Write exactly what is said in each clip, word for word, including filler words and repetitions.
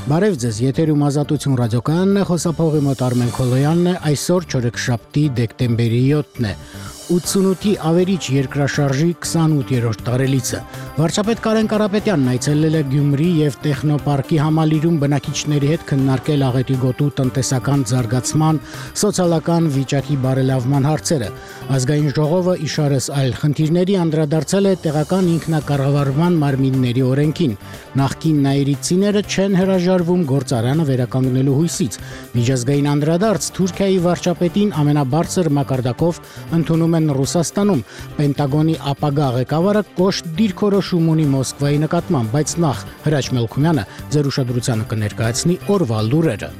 Բարև ձեզ, եթերում Ազատություն ռադիոկայանն է, խոսափողի մոտ Արմեն Քոլոյանն է, այսօր չորեքշաբթի դեկտեմբերի յոթն է, ութսունութի ավերիչ երկրաշարժի քսանութերորդ տարելիցը։ Վարչապետ Կարեն Կարապետյանն այցելել է Գյումրի եւ Տեխնոպարկի համալիրում բնակիչների հետ քննարկել աղետի գոտու տնտեսական զարգացման, սոցիալական վիճակի բարելավման հարցերը։ Ազգային ժողովը իշարս այլ խնդիրների անդրադարձել է տեղական ինքնակառավարման մարմինների օրենքին։ Նախկին նաիրիցիները չեն հրաժարվում գործարանը վերականգնելու հույսից։ Միջազգային անդրադարձ Թուրքիայի վարչապետին ամենաբարձր մակարդակով ընդունում են Ռուսաստանում։ Պենտագոնի ապագա ղեկավարը կոշտ դիրքորոշում ունի Մոսկվայի նկատմամբ, բայց նախ Հրաչ Մելքումյանը ձեր ուշադրությանը կներկայացնի օրվա լուրերը։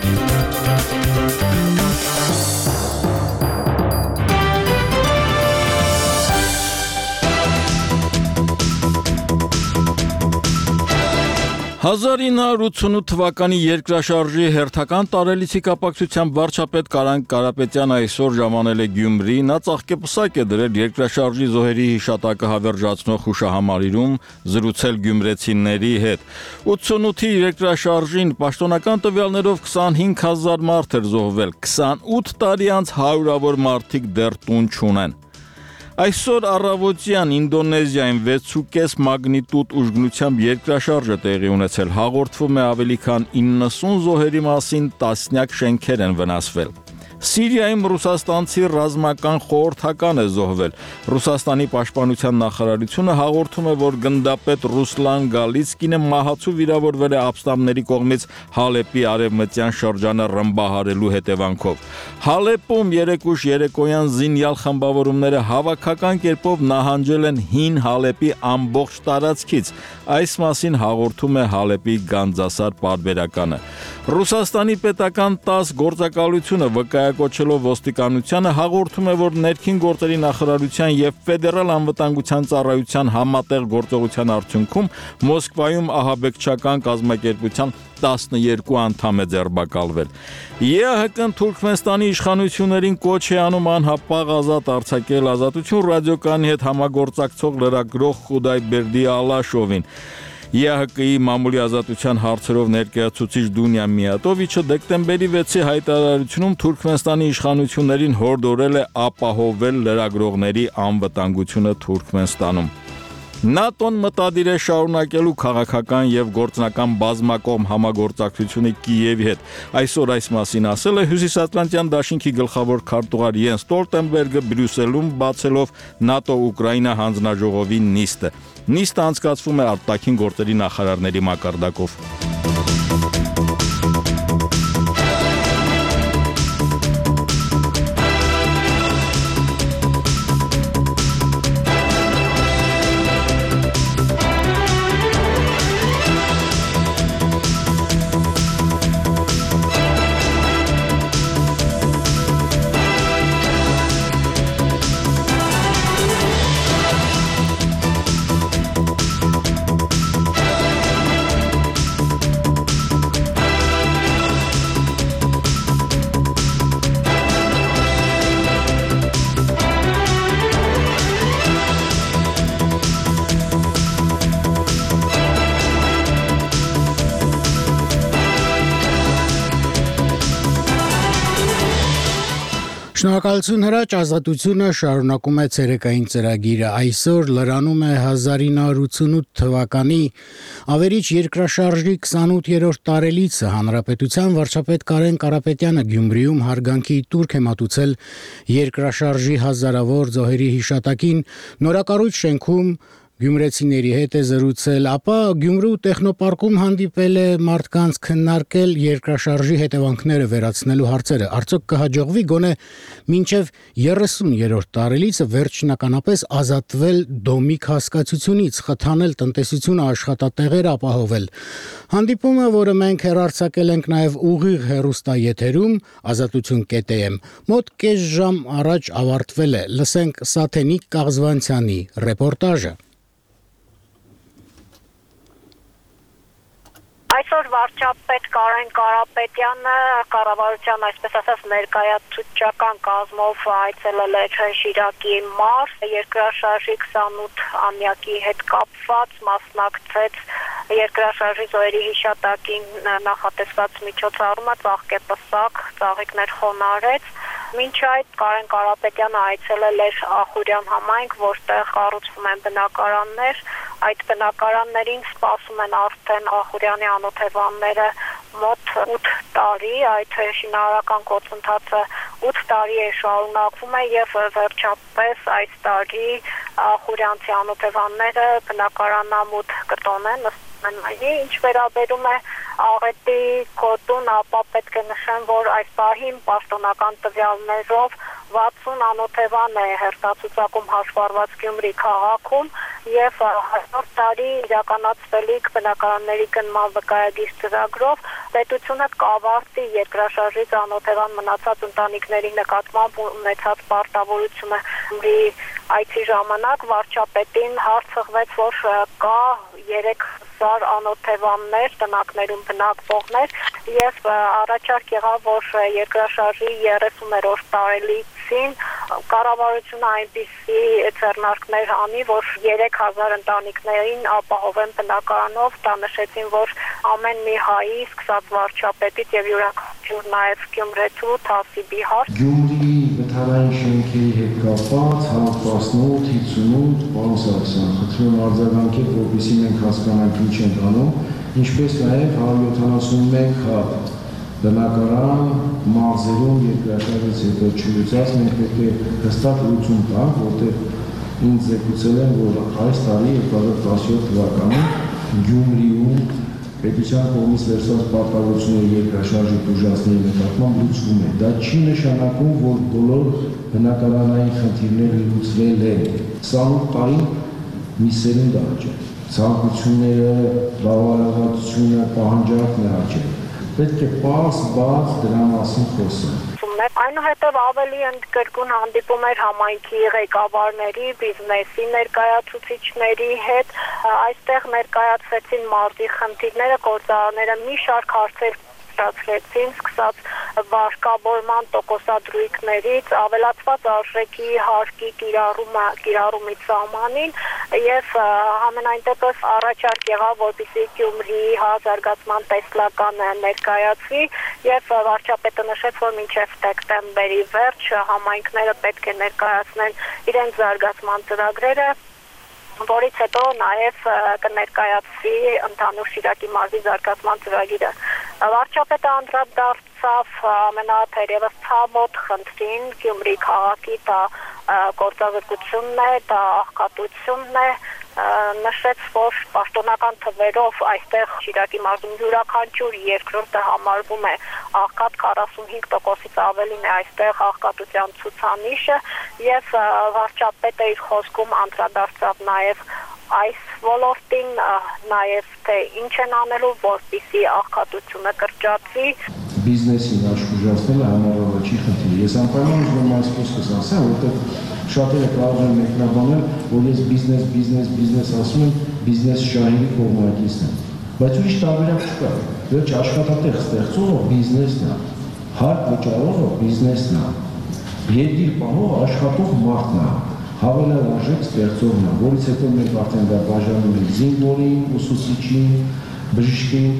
հազար ինը հարյուր ութսունութ թվականի երկրաշարժի հերթական տարելիցի կապակցությամբ վարչապետ Կարեն Կարապետյանը այսօր ժամանել է Գյումրի, նա ծաղկեպսակ է դրել երկրաշարժի զոհերի հիշատակը հավերժացնող հուշահամալիրում, զրուցել գյումրեցիների հետ։ ութսունութի երկրաշարժին պաշտոնական տվյալներով քսանհինգ հազար մարդ էր զոհվել, քսանութ տարի անց հարյուրավոր մարդիկ դեռ տուն չունեն։ Այսօր առավոտյան Ինդոնեզիայում վեց ու կես մագնիտուդ ուժգնությամբ երկրաշարժ է տեղի ունեցել, հաղորդվում է ավելի քան իննսուն զոհերի մասին, տասնյակ շենքեր են վնասվել։ Սիրիայում ռուսաստանցի ռազմական խորհրդական է զոհվել։ Ռուսաստանի պաշտպանության նախարարությունը հաղորդում է, որ գնդապետ Ռուսլան Գալիցկինը մահացու վիրավորվել է ապստամբների կողմից Հալեպի արևմտյան շրջանը ռմբահարելու հետևանքով։ Հալեպում երեկուշ երեկոյան զինյալ խմբավորումները հավաքական կերպով նահանջել են հին Հալեպի ամբողջ տարածքից։ Այս մասին հաղորդում է Հալեպի Գանձասար պարբերականը։ Ռուսաստանի պետական տաս գործակալությունը վկայակոչելով ոստիկանությանը հաղորդում է, որ ներքին գործերի նախարարության եւ ֆեդերալ անվտանգության ծառայության համատեղ գործողության արդյունքում Մոսկվայում ահաբեկչական կազմակերպության տասնյոթ անդամ է ձերբակալվել։ ԵԱՀԿ-ն Թուրքմենստանի իշխանություններին կոչ է անում անհապաղ ազատ արձակել Ազատություն ռադիոկայանի հետ համագործակցող լրագրող Խուդայ Բերդի Ալաշովին։ ԵԱՀԿ-ի մամուլի ազատության հարցերով ներկայացուցիչ Դունյա Միատովիչը դեկտեմբերի վեցի հայտարարությունում Թուրքմենստանի իշխանություններին հորդորել է ապահովել լրագրողների անվտանգությունը Թուրքմենստանում։ ՆԱՏՕ-ն մտադիր է շարունակելու քաղաքական եւ գործնական բազմակողմ համագործակցությունը Կիևի հետ։ Այսօր այս մասին ասել է Հյուսիսատլանտյան դաշինքի գլխավոր քարտուղար Յենս Ստոլտենբերգը Բրյուսելում բացելով ՆԱՏՕ-Ուկրաինա հանձնաժողովի նիստը։ Նիստը անցկացվում է արտաքին գործերի նախարարների մակարդակով։ Շնորհակալություն Հրաչ, Ազատությունը շարունակում է ցերեկային ծրագիրը։ Այսօր լրանում է հազար ինը հարյուր ութսունութ թվականի ավերիչ երկրաշարժի քսանութերորդ տարելիցը։ Հանրապետության վարչապետ Կարեն Կարապետյանը Գյումրիում հարգանքի տուրք է մատուցել երկրաշարժի հազարավոր զոհերի հիշատակին, նորակառույց շենքում գյումրեցիների հետ է զրուցել, ապա Գյումրու Տեխնոպարկում հանդիպել է մարդկանց քննարկել երկրաշարժի հետևանքները վերացնելու հարցերը։ Արդյոք կհաջողվի գոնե մինչև երեսուներորդ տարելիցը վերջնականապես ազատվել դոմիկ հասկացությունից, խթանել տնտեսությունը, աշխատատեղեր ապահովել։ Հանդիպումը, որը մենք հեռարձակել ենք նաև ուղիղ հեռուստաեթերում ազատություն կետ էմ, մոտ կես ժամ առաջ ավարտվել է։ Լսենք Սաթենիկ Կաղզվանցյանի ռեպորտաժը։ Այսօր վարչապետ Կարեն Կարապետյանը կառավարության այսպես ասած ներկայացուցչական կազմով այցելել էր Շիրակի մարզ, երկրաշարժի քսանութ ամյակի հետ կապված մասնակցեց երկրաշարժի զոհերի հիշատակին նախատեսված միջոցառումը ծաղկեպսակ, ծաղիկներ խոնարհեց։ Մինչ այդ Կարեն Կարապետյանը այցելել էր Ախուրյան համայնք, որտեղ կառուցվում են բնակարաններ։ Այդ բնակարաններին սպասում են արդեն Ախուրյանի անօթևանները մոտ ութ տարի, այդ շինարարական գործընթացը ութ տարի է շարունակվում է եւ վերջապես այս տարի Ախուրյանցի անօթևանները բնակարանամուտ կտոնեն։ Ինչ վերաբերում է աղետի կոտուն, ապա պետք է նշեմ, որ այս պահին պաշտոնական տվյալներով վաթսուն անօթևան է հերթացուցակում հաշվառված Գյումրի քաղաքում եւ հաջորդ տարի իրականացվելիք բնակարանների գնման վկայագիր ծրագրով պետությունը կավարտի երկրաշարժից անօթևան մնացած ընտանիքների նկատմամբ ունեցած պարտավորությունը։ Գյումրի այցի ժամանակ վարչապետին հարց հղվեց, որ կա երեք հազար անօթևաններ, տնակներում բնակվողներ եւ առաջարկ եղավ, որ երկրաշարժի երեսուներորդ տարելիցին կառավարությունը այնպիսի ձեռնարկներ անի, որ երեք հազար ընտանիքներին ապահովեն բնակարանով, դա նշեցին, որ ամեն մի հայի, սկսած վարչապետից եւ յուրաքանչյուր նաեւ գյումրեցու թասիբի հարց։ Գյումրի վթարային շենքերի հետ կապված հատվածնոտ հինգսունութ պարոն Սարգսյան, խնդրում եմ արձագանքել, որպեսզի մենք հասկանանք ինչ ենք անում, ինչպես նաև հարյուր յոթանասունմեկ հատ բնակարան մարզերում երկրաշարժից հետո չլուծած, մենք պետք է հստակ լուծում տանք, որտեղ ինձ զեկուցել են, որ այս տարի երկու հազար տասնյոթ թվականին Գյումրիում պետության կողմից վերցված պարտավորությունները երկրաշարժի տուժածների նկատմամբ լուծվում է։ Դա չի նշանակում, որ բոլոր բնակարանային խնդիրները լուծվել են։ Սաղ տարին մի սերունդ աճել։ Ցանկությունները, բավարարվածությունը, պահանջարկն է աճել։ Պետք է պարզ բաց դրա մասին խոսել։ Այնուհետև ավելի ընդգրկուն հանդիպում էր համայնքի ղեկավարների, բիզնեսի ներկայացուցիչների հետ, այստեղ ներկայացվեցին մարզի խնդիրները, գործարանները մի շարք հարցեր ստացվեցին, սկսած վարկաբորման տոկոսադրույքներից, ավելացված արժեքի հարկի կիրառումը, կիրառումից սահմանին եւ համենայն դեպս առաջարկ եղավ, որպեսզի Գյումրիի հազարգացման տեսլականը ներկայացվի եւ վարչապետը նշեց, որ մինչեւ դեկտեմբերի վերջ համայնքները պետք է ներկայացնեն իրենց զարգացման ծրագրերը, որից հետո նաև կներկայացվի ընդհանուր Շիրակի մարզի զարգացման ծրագիրը։ Վարչապետը անդրադարձավ ամենաթերևս ցավոտ խնդրին Գյումրի քաղաքի, դա գործազրկությունն է, դա աղքատությունն է, նշեց, որ պաշտոնական թվերով այստեղ Շիրակի մարզում յուրաքանչյուր երկրորդը համարվում է աղքատ, քառասունհինգ տոկոսից ավելին է այստեղ աղքատության ցուցանիշը եւ վարչապետը իր խոսքում անդրադարձավ նաեւ այս ոլորտին, նաեւ թե ինչ են անելու, որպեսզի աղքատությունը կրճատվի։ Բիզնեսին աշխուժացնելը համառավաճի խնդիր է։ Ես անպայման ուզում եմ այս խոսքս ասեմ, որովհետեւ շատերը կարող են մեկնաբանել, որ ես բիզնես, բիզնես, բիզնես ասում եմ, բիզնես շահերի կողմնակիցն եմ։ Բայց ուրիշ տարբերակ չկա։ Վերջ աշխատատեղ ստեղծողը բիզնեսն է, հարկ վճարողը բիզնեսն է, երկիր պահող աշխատող մարդն է, հավելյալ արժեք ստեղծողն է, որից հետո մենք արդեն դա բաժանում ենք զինվորին, ուսուցիչին, բժշկին։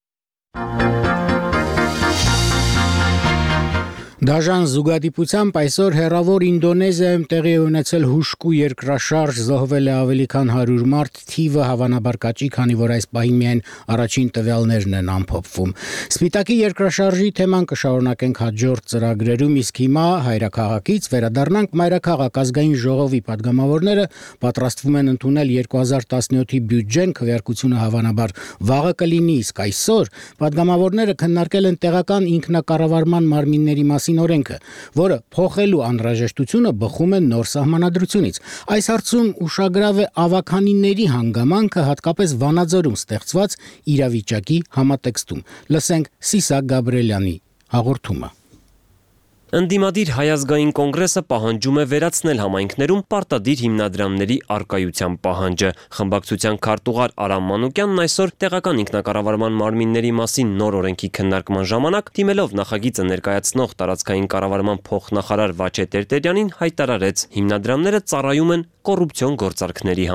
Դաժան զուգադիպությամբ այսօր հեռավոր Ինդոնեզիայում տեղի ունեցել հուժկու երկրաշարժ, զոհվել է ավելի քան հարյուր մարդ, թիվը հավանաբար կաճի, քանի որ այս պահին միայն առաջին տվյալներն են ամփոփվում։ Սպիտակի երկրաշարժի թեման կշարունակենք հաջորդ ծրագրերում, իսկ հիմա հայրաքաղաքից վերադառնանք Մայրաքաղաք ազգային ժողովի падգամավորները պատրաստվում են ընդունել երկու հազար տասնյոթի բյուջեն, քվեարկությունը հավանաբար վաղը կլինի, իսկ այսօր падգամավորները քննարկել են տեղական ինքնակառավարման մարմինների մասին օրենքը, որը փոխելու անհրաժեշտությունը բխում է նոր սահմանադրությունից։ Այս հարցում ուշագրավ է ավագանիների հանգամանքը, հատկապես Վանաձորում ստեղծված իրավիճակի համատեքստում։ Լսենք Սիսակ Գաբրելյանի հաղորդումը։ Ընդդիմադիր հայազգային կոնգրեսը պահանջում է վերացնել համայնքներում պարտադիր հիմնադրամների առկայության պահանջը։ Խմբակցության քարտուղար Արամ Մանուկյանն այսօր տեղական ինքնակառավարման մարմինների մասին նոր օրենքի քննարկման ժամանակ դիմելով նախագիծը ներկայացնող տարածքային կառավարման փոխնախարար Վաչե Տերտերյանին հայտարարեց՝ հիմնադրամները ծառայում են կոռուպցիոն գործարքների համար։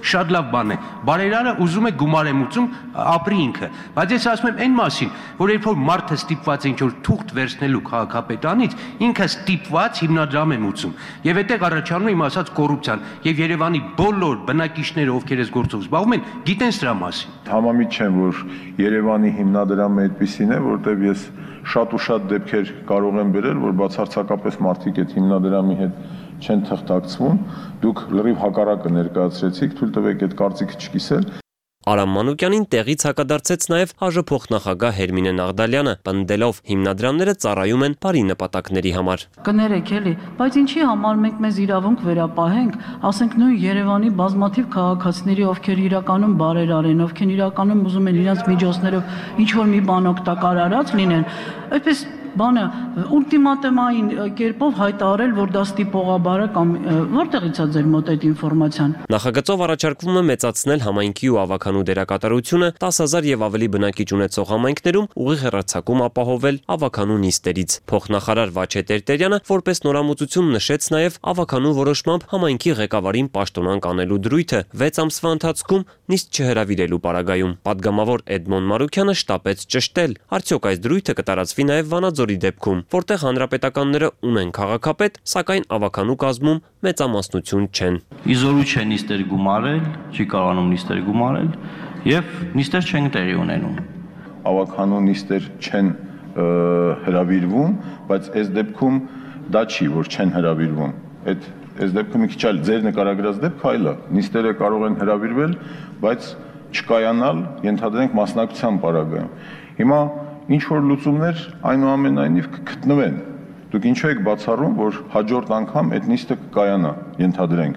Շատ լավ բան է։ Բարերարը ուզում է գումար եմ ուծում, ապրի ինքը։ Բայց ես ասում եմ այն մասին, որ երբ որ մարդը ստիպված է ինչ-որ թուղթ վերցնելու քաղաքապետանից, ինքը ստիպված հիմնադրամ եմ ուծում։ Եվ այդտեղ առաջանում է իմ ասած կոռուպցիան, եւ Երևանի բոլոր բնակիչները, ովքեր այս գործով զբաղվում են, գիտեն սրա մասին։ Համամիտ չեմ, որ Երևանի հիմնադրամը այդպիսին է, որտեղ ես շատ ու շատ դեպքեր կարող եմ բերել, որ բացարձակապես մարդիկ այդ հիմնադրամի հետ չեն թղթակցվում, դուք լրիվ հակառակը ներկայացրեցիք, թույլ տվեք այդ կարծիքը չկիսել։ Արամ Մանուկյանին տեղից հակադարձեց նաև ՀԱԺ փոխնախագահ Հերմինե Նաղդալյանը, պնդելով հիմնադրամները ծառայում են բարի նպատակների համար։ Կներեք էլի, բայց ինչի համար մենք մեզ իրավունք վերապահենք, ասենք նույն Երևանի բազմաթիվ քաղաքացիների, ովքեր իրականում բարերար են, ովքեր իրականում ուզում են իրենց միջոցներով ինչ որ մի բան օգտակար արած լինեն, այդպես բանը ուլտիմատումային կերպով հայտարարել, որ դա ստիպողաբար է կամ որտեղից է ձեր մոտ այդ ինֆորմացիան։ Նախագծով առաջարկվում է մեծացնել համայնքի ու ավականու դերակատարությունը տասը հազար եւ ավելի բնակիչ ունեցող համայնքներում ուղիղ հեռարձակում ապահովել ավականու նիստերից։ Փոխնախարար Վաչե Տերտերյանը որպես նորամուծություն նշեց նաև ավականու որոշմամբ համայնքի ղեկավարին պաշտոնանկ անելու դրույթը վեց ամսվա ընթացքում նիստ չհրավիրելու պարագայում։ Պատգամավոր Էդմոն Մարուքյանը շտապեց ճշտել, արդյոք այս դրույթը կտարածվի նաև Վանաձորի դեպքում, որտեղ հանրապետականները ունեն քաղաքապետ, սակայն ավականու կազմում մեծամասնություն չեն։ Իզորու չէ նիստեր գումարել, չի կարողանում նիստեր գումարել եւ նիստեր չեն տեղի ունենում։ Ավականու նիստեր չեն հրավիրվում, բայց այս դեպքում դա չի, որ չեն հրավիրվում։ Այդ այս դեպքում մի քիչ այլ ձեր նկարագրած դեպքը այլ է։ Նիստերը կարող են հրավիրվել, բայց չկայանալ, ենթադրենք մասնակցության պարագայում։ Հիմա ինչ որ լուծումներ այնուամենայնիվ կգտնվեն։ Դուք ինչու եք բացառում, որ հաջորդ անգամ այդ նիստը կկայանա, ենթադրենք։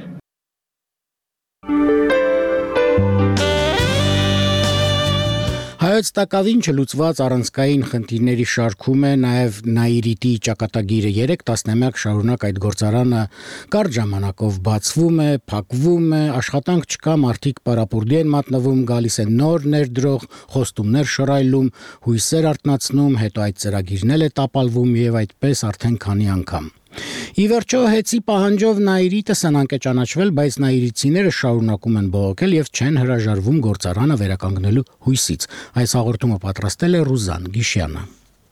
Հայոց տակավին չլուծված առանցքային խնդիրների շարքում է նաև Նաիրիտի ճակատագիրը։ Երեք տասնամյակ շարունակ այդ գործարանը կարճ ժամանակով բացվում է, փակվում է, աշխատանք չկա, մարդիկ պարապուրդի են մատնվում, գալիս են նոր ներդրող, խոստումներ շռայլում, հույսեր արթնացնում, հետո այդ ծրագիրն էլ է տապալվում եւ այդպես արդեն քանի անգամ։ Ի վերջո հեծի պահանջով Նաիրիտը սնանկ է ճանաչվել, բայց նաիրիցիները շարունակում են բողոքել եւ չեն հրաժարվում գործարանը վերականգնելու հույսից։ Այս հաղորդումը պատրաստել է Ռուզան Գիշյանը։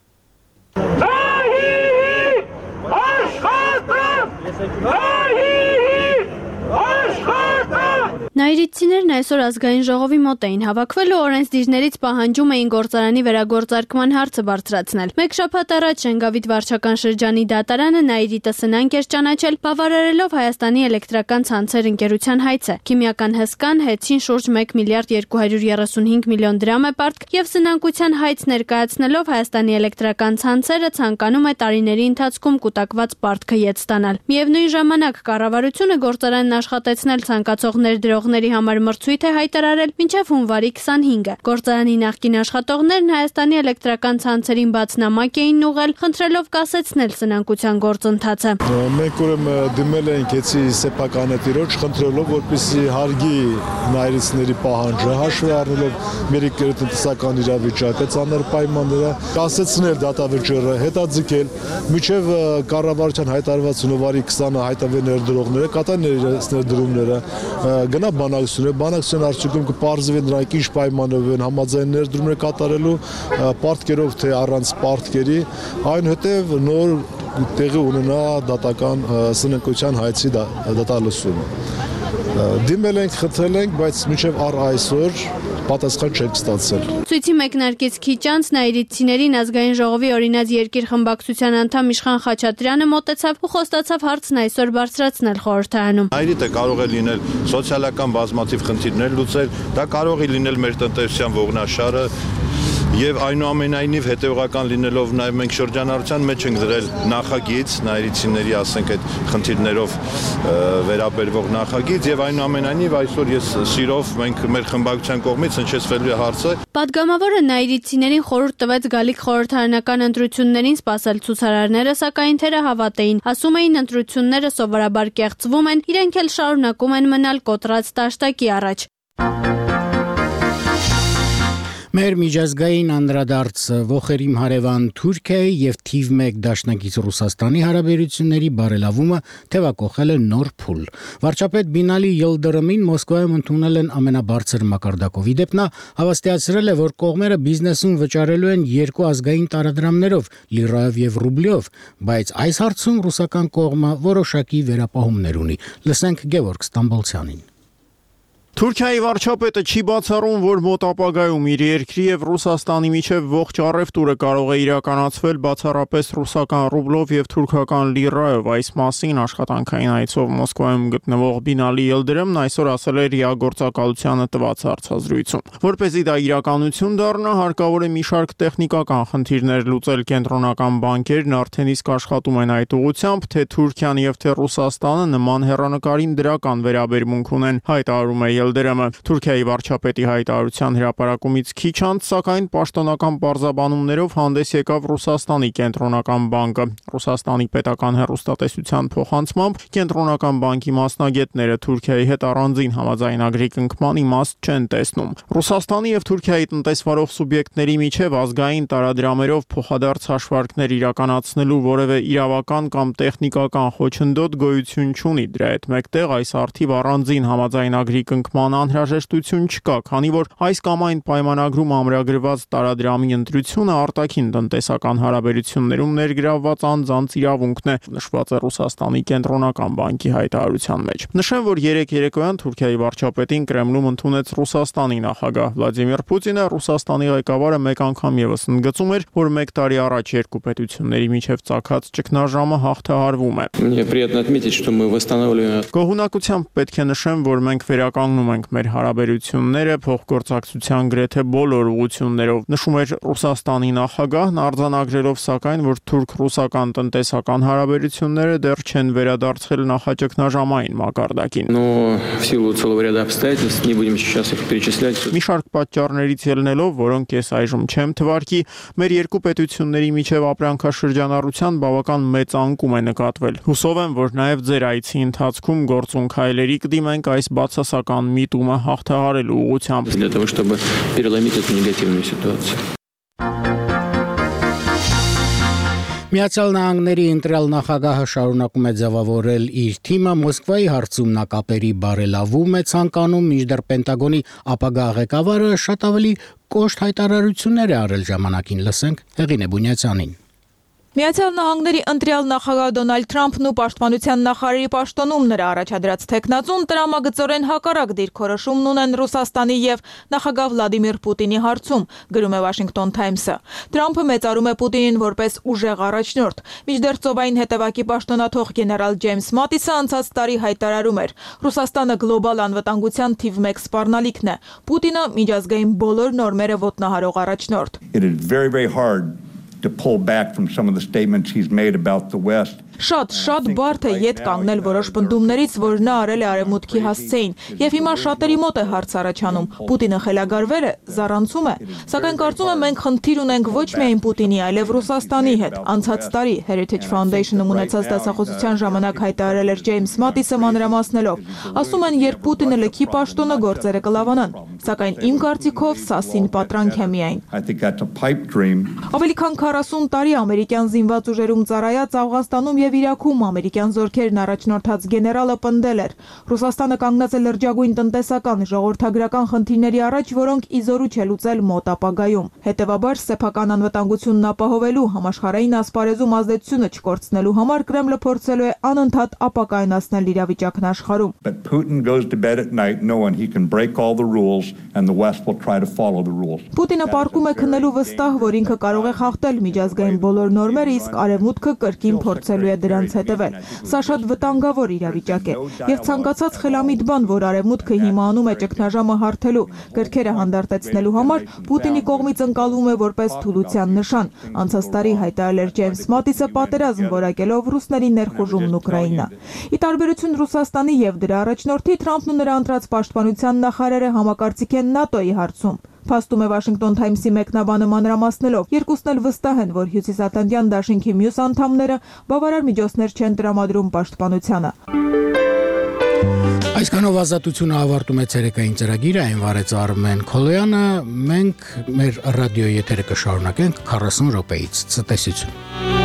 Նաիրիտցիներն այսօր ազգային ժողովի մոտ էին հավաքվել ու օրենսդիրներից պահանջում էին գործարանի վերագործարկման հարցը բարձրացնել։ Մեկ շաբաթ առաջ Շենգավիթ վարչական շրջանի դատարանը Նաիրիտը սնանկ էր ճանաչել, բավարարելով Հայաստանի էլեկտրական ցանցեր ընկերության հայցը։ Քիմիական հսկան հեծին շուրջ մեկ միլիարդ երկու հարյուր երեսունհինգ միլիոն դրամ է պարտք եւ սնանկության հայց ներկայացնելով Հայաստանի էլեկտրական ցանցերը ցանկանում է տարիների ընթացքում կուտակված պարտքը ետ ստանալ։ Միևնույն ժամանակ կառավարությունը գործարանն աշխատեցնել ցանկացող ներդրողների համար մրցույթ է հայտարարել մինչև հունվարի քսանհինգը։ Գործարանի նախկին աշխատողներն Հայաստանի էլեկտրական ցանցերին բացնամակ էին ուղղել, խնդրելով կասեցնել սնանկության գործընթացը։ Մենք ուրեմն դիմել ենք էցի սեփականատիրոջ, խնդրելով, որպեսզի հարգի նաիրիցների պահանջը, հաշվի առնելով մեր տնտեսական իրավիճակը, ծանր պայմանները, կասեցնել դատավճիռը, հետաձգել, մինչև կառավարության հայտարարված հունվարի քսանը հայտավեր ներդրողները կատարեն իրենց ներդրումները, գնա բանակցությունը, բանակցության արդյունքում կպարզվի նրանք ինչ պայմանով են համաձայն ներդրումներ կատարելու, պարտքերով թե առանց պարտքերի, այնուհետև նոր տեղի ունենա դատական սնանկության հայցի դատալսումը։ Դիմել ենք, խնդրել ենք, բայց մինչև առ այսօր պատասխան չենք ստացել։ Ցույցի մեկնարկից քիչ անց նաիրիցիներին ազգային ժողովի օրինաց երկիր խմբակցության անդամ Իշխան Խաչատրյանը մոտեցավ ու խոստացավ հարցն այսօր բարձրացնել խորհրդարանում։ Նաիրիտը կարող է լինել սոցիալական բազմաթիվ խնդիրներ լուծել, դա կարող է լինել մեր տնտեսության ողնաշարը եւ այնուամենայնիվ հետեւողական լինելով նաեւ մենք շրջանառության մեջ ենք դրել նախագիծ նաիրիցիների, ասենք, այդ խնդիրներով վերաբերվող նախագիծ եւ այնուամենայնիվ այսօր ես սիրով մենք մեր խմբակցության կողմից հնչեցվելու է հարցը։ Պատգամավորը նաիրիցիներին խորհուրդ տվեց գալիք խորհրդարանական ընտրություններին սպասել ցուցարարները, սակայն թերահավատ էին։ Ասում էին ընտրությունները սովորաբար կեղծվում են, իրենք էլ շարունակում են մնալ կոտրած տաշտակի առաջ։ Մեր միջազգային անդրադարձը ողերիմ հարևան Թուրքիայի եւ թիվ մեկ դաշնակից Ռուսաստանի հարաբերությունների բարելավումը թեւակողել է նոր փուլ։ Վարչապետ Բինալի Յիլդիրամին Մոսկվայում ընդունել են ամենաբարձր մակարդակով։ Իդեպ նա հավաստիացրել է, որ կողմերը բիզնեսում վճարելու են երկու ազգային տարադրամներով՝ լիրայով եւ ռուբլյով, բայց այս հարցում ռուսական կողմը որոշակի վերապահումներ ունի։ Լսենք Գևորգ Ստամբոլցյանին։ Թուրքիայի վարչապետը չի բացառում, որ մոտ ապագայում իր երկրի եւ Ռուսաստանի միջև ողջ առևտուրը կարող է իրականացվել բացառապես ռուսական ռուբլով եւ թուրքական լիրայով։ Այս մասին աշխատանքային այցով Մոսկվայում գտնվող Բինալի Յիլդիրամն այսօր ասել էր ԻԱ գործակալությանը տված հարցազրույցում։ Որպեսզի դա իրականություն դառնա, հարկավոր է մի շարք տեխնիկական խնդիրներ լուծել։ Կենտրոնական բանկերն արդեն իսկ աշխատում են այդ ուղղությամբ, թե Թուրքիան եւ թե Ռուսաստանը նման հեռանկարին դրական վերաբերմունք ունեն, հայտարարում է Յիլդիրամը։ Թուրքիայի վարչապետի հայտարարության հրապարակումից քիչ անց, սակայն պաշտոնական պարզաբանումներով հանդես եկավ Ռուսաստանի կենտրոնական բանկը։ Ռուսաստանի պետական հեռուստատեսության փոխանցմամբ կենտրոնական բանկի մասնագետները Թուրքիայի հետ առանձին համաձայնագրի կնքման իմաստ չեն տեսնում։ Ռուսաստանի եւ Թուրքիայի տնտեսվարող սուբյեկտների միջև ազգային տարադրամերով փոխադարձ հաշվարկներ իրականացնելու որևէ իրավական կամ տեխնիկական խոչընդոտ գոյություն չունի։ Դրա հետ մեկտեղ այս արդիվ առանձին համաձայնագրի կնքման անհրաժեշտություն չկա, քանի որ այս կամ այն պայմանագրում ամրագրված տարադրամի ընտրությունը արտաքին տնտեսական հարաբերություններում ներգրավված անձանց իրավունքն է, նշված է Ռուսաստանի կենտրոնական բանկի հայտարարության մեջ։ Նշեմ, որ երեկ երեկոյան Թուրքիայի վարչապետին Կրեմլում ընդունեց Ռուսաստանի նախագահ Վլադիմիր Պուտինը։ Ռուսաստանի ղեկավարը մեկ անգամ եւս ընդգծում էր, որ մեկ տարի առաջ երկու պետությունների միջև ծագած ճգնաժամը հաղթահարվում է։ Գոհունակությամբ պետք է նշեմ, որ մենք վերականգնում ենք մեր հարաբերությունները փոխգործակցության գրեթե բոլոր ուղղություններով, նշում էր Ռուսաստանի նախագահն, արձանագրելով սակայն, որ թուրք-ռուսական տնտեսական հարաբերությունները դեռ չեն վերադարձել նախաճգնաժամային մակարդակին։ Մի շարք պատճառներից ելնելով, որոնք ես այժմ չեմ թվարկի, մեր երկու պետությունների միջև ապրանքաշրջանառության բավական մեծ անկում է նկատվել։ Հուսով եմ, որ նաև ձեր այցի ընթացքում գործուն քայլերի կդիմենք այս բացասական միտումը հաղթահարելու ուղղությամբ։ Для того, чтобы переломить эту негативную ситуацию. Միացյալ Նահանգների ընտրյալ նախագահը շարունակում է ձևավորել իր թիմը Մոսկվայի հարցում նա կապերի բարելավում է ցանկանում, մինչդեռ Պենտագոնի ապագա ղեկավարը շատ ավելի կոշտ հայտարարություններ է արել ժամանակին։ Լսենք Հեղինե Բունյացյանին։ Միացյալ Նահանգների ընտրյալ նախագահ Դոնալդ Թրամփն ու պաշտպանության նախարարի պաշտոնում նրա առաջադրած թեկնածուն տրամագծորեն հակառակ դիրքորոշումն ունեն Ռուսաստանի եւ նախագահ Վլադիմիր Պուտինի հարցում, գրում է Washington Times-ը։ Թրամփը մեծարում է Պուտինին որպես ուժեղ առաջնորդ, մինչդեռ ծովային հետևակի պաշտոնաթող գեներալ Ջեյմս Մատիսը անցած տարի հայտարարում էր. Ռուսաստանը գլոբալ անվտանգության թիվ մեկ սպառնալիքն է, Պուտինը միջազգային բոլոր նորմերը ոտնահարող առաջնորդ։ It is very, very hard to pull back from some of the statements he's made about the West. Շատ շատ բարդ է ետ կանգնել որոշ պնդումներից, որ նա արել է արևմուտքի հասցեին, եւ հիմա շատերի մոտ է հարց առաջանում. Պուտինը խելագարվեր է, զառանցում է, սակայն կարծում եմ մենք խնդիր ունենք ոչ միայն Պուտինի, այլև Ռուսաստանի հետ։ Անցած տարի Heritage Foundation-ում ունեցած դասախոսության ժամանակ հայտարարել էր Ջեյմս Մատիսը մանրամասնելով. ասում են, երբ Պուտինը լքի պաշտոնը, գործերը կլավանան, սակայն իմ կարծիքով սա սին պատրանք է միայն։ Ավելի քան քառասուն տարի ամերիկյան զինված ուժերում ծառայած Աֆղանստանում եւ Իրաքում ամերիկյան զորքերն առաջնորդած գեներալը պնդել էր. Ռուսաստանը կանգնած է լրջագույն տնտեսական, ժողովրդագրական խնդիրների առաջ, որոնք իզորու չէ լուծել մոտ ապագայում։ Հետևաբար սեփական անվտանգությունն ապահովելու, համաշխարհային ասպարեզում ազդեցությունը չկորցնելու համար Կրեմլը փորձելու է անընդհատ ապակայունացնել իրավիճակն աշխարհում։ But Putin goes to bed at night knowing he can break all the rules and the West will try to follow the rules. Պուտինը պարկում է քննելու վստահ, որ ինքը կարող է խախտել միջազգային բոլոր նորմերը, իսկ արևմուտքը կրկին փորձելու է դրանց հետևել։ Սա շատ վտանգավոր իրավիճակ է, եւ ցանկացած խելամիտ բան, որ արևմուտքը հիմա անում է ճգնաժամը հարթելու, գրքերը հանդարտեցնելու համար, Պուտինի կողմից ընկալվում է որպես թուլության նշան։ Անցած տարի հայտարարել էր Ջեյմս Մատիսը պատերազմ որակելով ռուսների ներխուժումն Ուկրաինա։ Ի տարբերություն Ռուսաստանի եւ դրա առաջնորդի, Թրամփն ու նրա ընտրած պաշտպանության նախարարը համակարծիք են ՆԱՏՕ-ի հարցում։ Փաստում է Washington Times-ի մեկնաբանը մանրամասնելով. երկուսն էլ վստահ են, որ Հյուսիսատլանտյան դաշինքի մյուս անդամները բավարար միջոցներ չեն տրամադրում պաշտպանությանը։ Այսքանով ազատությունը ավարտում է ցերեկային ծրագիրը, այն վարեց Արմեն Քոլոյանը, մենք մեր ռադիո եթերը կշարունակենք քառասուն րոպեից։ Ցտեսություն։